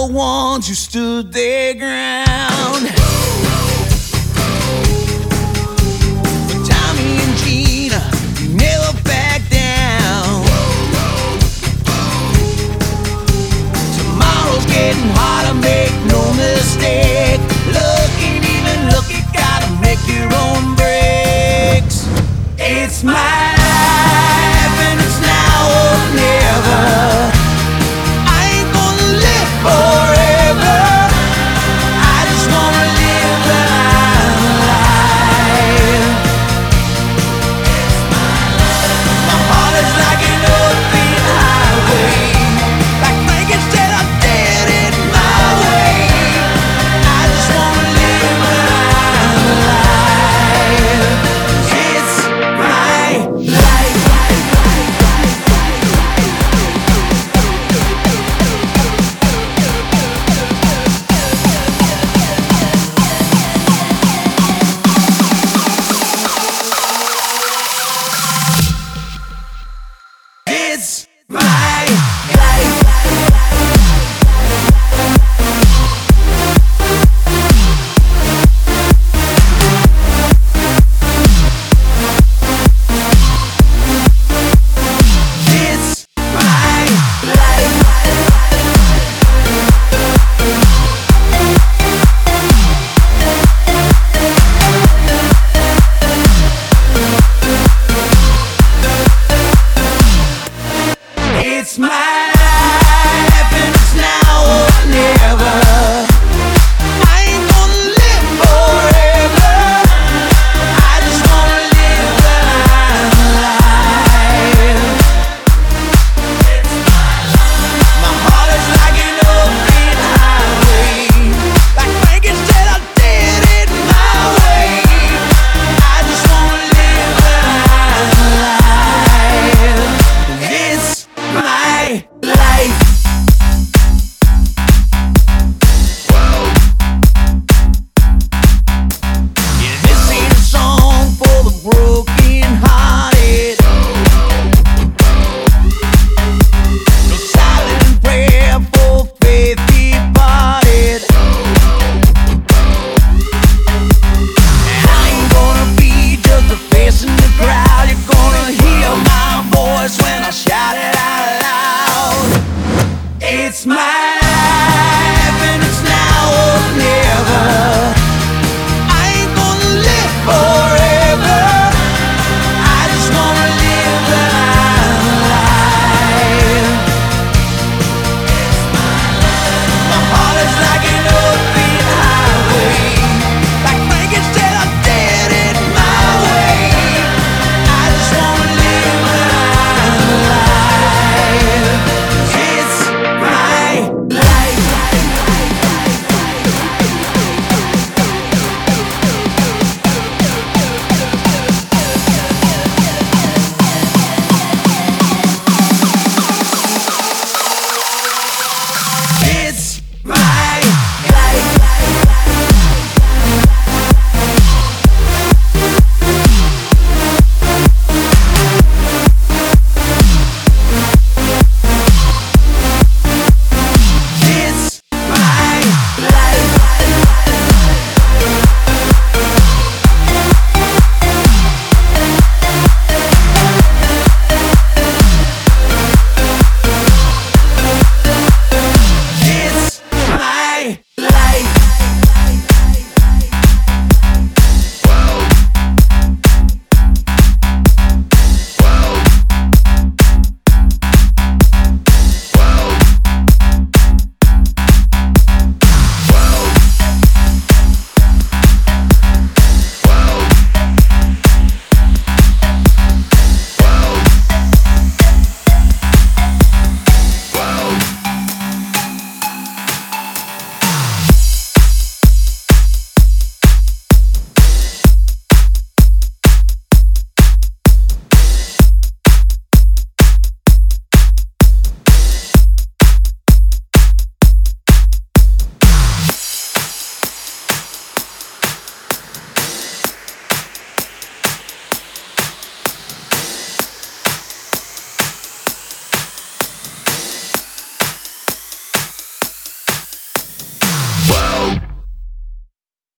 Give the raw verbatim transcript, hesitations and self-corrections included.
the ones who stood their ground. But Tommy and Gina never back down. Tomorrow's getting harder, make no mistake. Look ain't even look, you gotta make your own breaks. It's my life and it's now or never. I ain't gonna live forever. I just wanna live the life. My heart is like an open highway, like Frankenstein, I'm dead in my way. I just wanna live the life. It's my life. It's my life. It's my life. It's my life and it's now or never. I ain't gonna live forever. I just wanna live the life. My heart is like an open highway, like Frankenstein, I'm dead in my way. I just wanna live the life. It's my life. Yeah, this ain't a song for the broken-hearted. No silent prayer for faith departed. And I ain't gonna be just a face in the crowd. You're gonna hear my voice when I shout it out loud. It's my